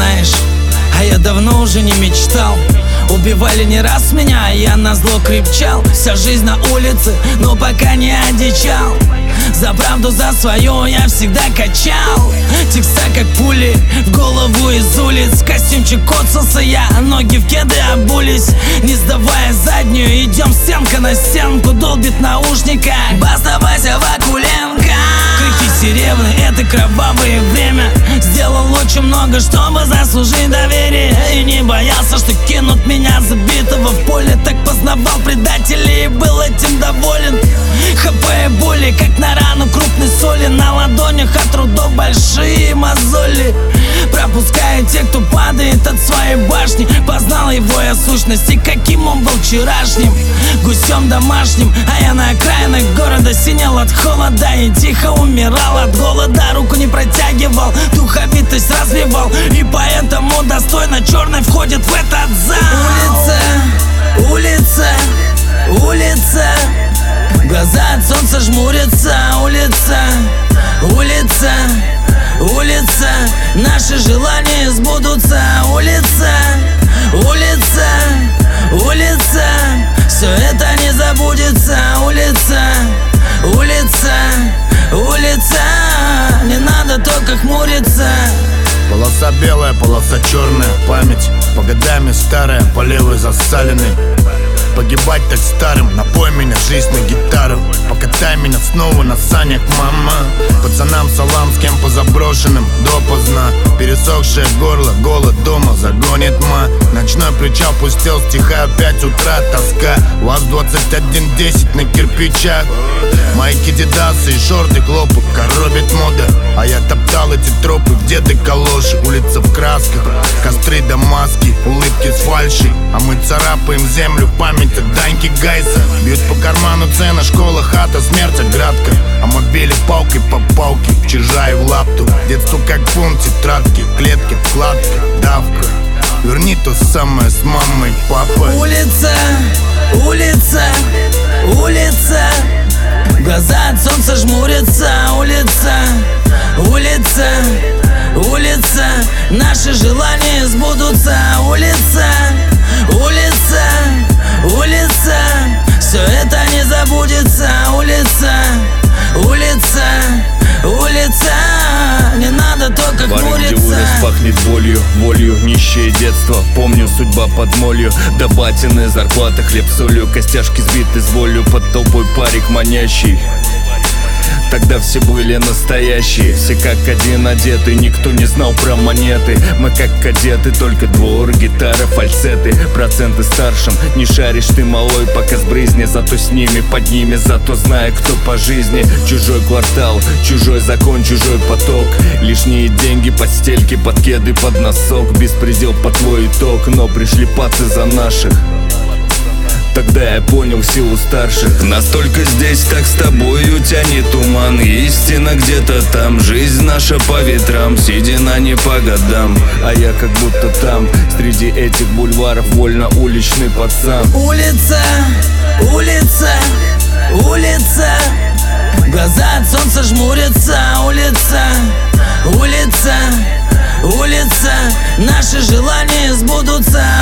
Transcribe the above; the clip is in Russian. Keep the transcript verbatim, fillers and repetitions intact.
знаешь, а я давно уже не мечтал. Убивали не раз меня, я назло крепчал. Вся жизнь на улице, но пока не одичал. За правду, за свою я всегда качал. Текста как пули в голову из улиц. Костюмчик коцался я, ноги в кеды обулись. Не сдавая заднюю, идем стенка на стенку. Долбит в наушниках Баста, Вася, Вакуленко. Крики сиревны, это кровавое время. Сделал очень много, чтобы заслужить доверие. И не боялся, что кинут меня забитого в поле. Так познавал предателей и был этим доволен. ХП и боли, как на рану крупной соли. На ладонях от трудов большие мозоли. Пропуская те, кто падает от своей башни. Познал его я сущности, каким он был вчерашним. Гусем домашним, а я на окраинах города синел от холода и тихо умирал от голода. Руку не протягивал, духовитость развивал, и поэтому достойно черный входит в этот зал. Улица, улица, улица. Глаза от солнца жмурятся. Улица, улица, улица. Наши желания сбудутся. Улица, улица, улица. Все это не забудется. Улица, улица, улица. Не надо только хмуриться. Полоса белая, полоса черная. Память по годами старая, по левой засаленной. Погибать так старым, напой меня жизнь на гитару. Покатай меня снова на санях, мама. Пацанам салам, с кем по заброшенным допоздна. Пересохшее горло, голод дома загонит ма. Ночной причал пустел, стиха опять утра, тоска. УАЗ двадцать один десять на кирпичах. Майки, дидасы и шорты хлопают, коробит мода. А я топтал эти тропы в деды калоши. Улица в красках, костры да маски, улыбки с фальши. А мы царапаем землю в память от Даньки Гайса. Бьют по карману цена, школа, хата, смерть, оградка. А мы били палкой по палке, в чижа и в лапту. Детство как фунт, тетрадки, клетки, вкладка, давка. Верни то самое с мамой, папой. Улица, улица, улица. Глаза от солнца жмурятся. Улица, улица, улица. Наши желания сбудутся. Улица, улица, улица. Все это не забудется. Улица, улица, улица. Не надо только хмуриться. Вырос, пахнет болью, волью, нищее детство. Помню, судьба под молью. До батины зарплата, хлеб солью. Костяшки сбиты с волю, под толпой парик манящий. Тогда все были настоящие, все как один одеты. Никто не знал про монеты. Мы как кадеты, только двор, гитара, фальцеты. Проценты старшим, не шаришь ты малой, пока сбрызни. Зато с ними, под ними, зато зная, кто по жизни. Чужой квартал, чужой закон, чужой поток. Лишние деньги под стельки, под кеды, под носок. Беспредел по твой итог, но пришли пацы за наших. Тогда я понял силу старших. Настолько здесь, так с тобою тянет туман. Истина где-то там, жизнь наша по ветрам. Седина не по годам, а я как будто там. Среди этих бульваров вольно уличный пацан. Улица, улица, улица. Глаза от солнца жмурятся. Улица, улица, улица. Наши желания сбудутся.